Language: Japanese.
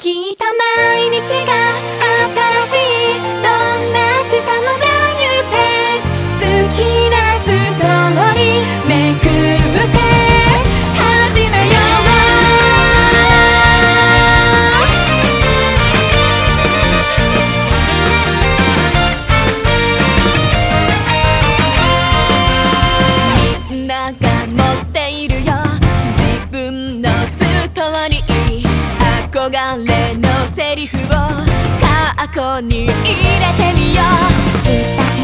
きっと毎日が新しい、どんな明日もブランニューページ、好きなストーリーめくって始めよう。みんなが持っているよ自分のストーリー、憧れのセリフを過去に入れてみよう。したい